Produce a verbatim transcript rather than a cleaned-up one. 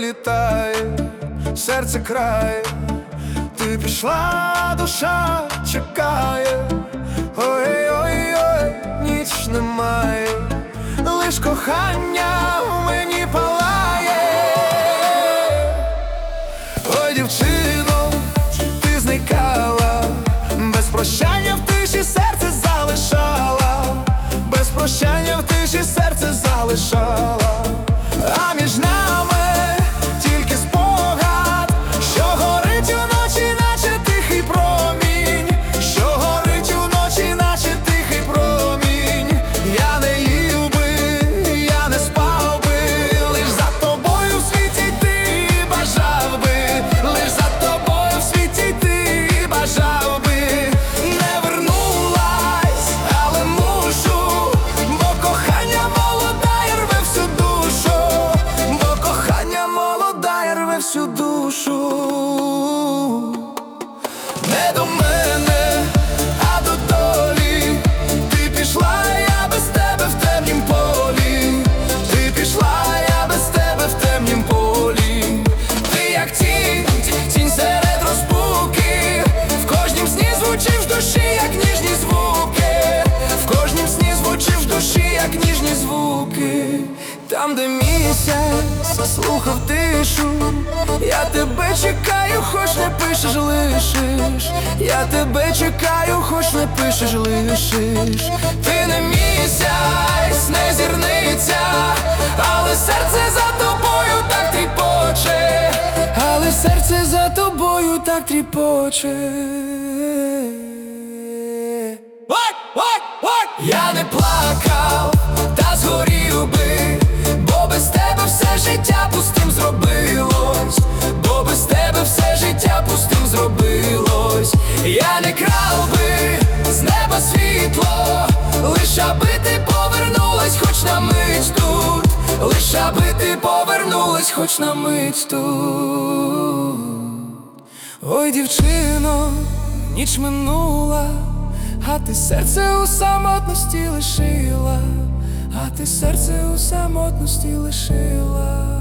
пролітає, серце крає, ти пішла, душа чекає. Ой-ой-ой, ніч немає, лиш кохання в мені палає. Ой, дівчино, ти зникала, без прощання в тиші серце залишала, без прощання в тиші серце залишала. А між нами тільки спогад, що горить уночі, наче тихий промінь, що горить уночі, наче тихий промінь. Я не їв би, я не спав би, лиш за тобою в світі йти бажав би, лиш за тобою в світі йти бажав би. Не вернулась, але мушу, бо кохання молода і рве всю душу, бо кохання молода і рве всю душу. Не до мене, а до долі, ти пішла, я без тебе в темнім полі, ти пішла, я без тебе в темнім полі. Ти як тінь, тінь серед розпуки, в кожнім сні звучиш в душі, як ніжні звуки, в кожнім сні звучиш в душі, як ніжні звуки. Там, де місяць слухав тишу, я тебе чекаю, хоч не пишеш, лишиш. Я тебе чекаю, хоч не пишеш, лишиш. Ти не місяць, не зірниця, але серце за тобою так тріпоче, але серце за тобою так тріпоче. Ой, ой, ой! Я не плакав, та згорів би, бо без тебе все життя пустим зробилось, бо без тебе все життя пустим зробилось. Я не крав би з неба світло, лиш аби ти повернулась хоч на мить тут, лиш аби ти повернулась хоч на мить тут. Ой, дівчино, ніч минула, а ти серце у самотності лишила, а ти серце у самотності лишила.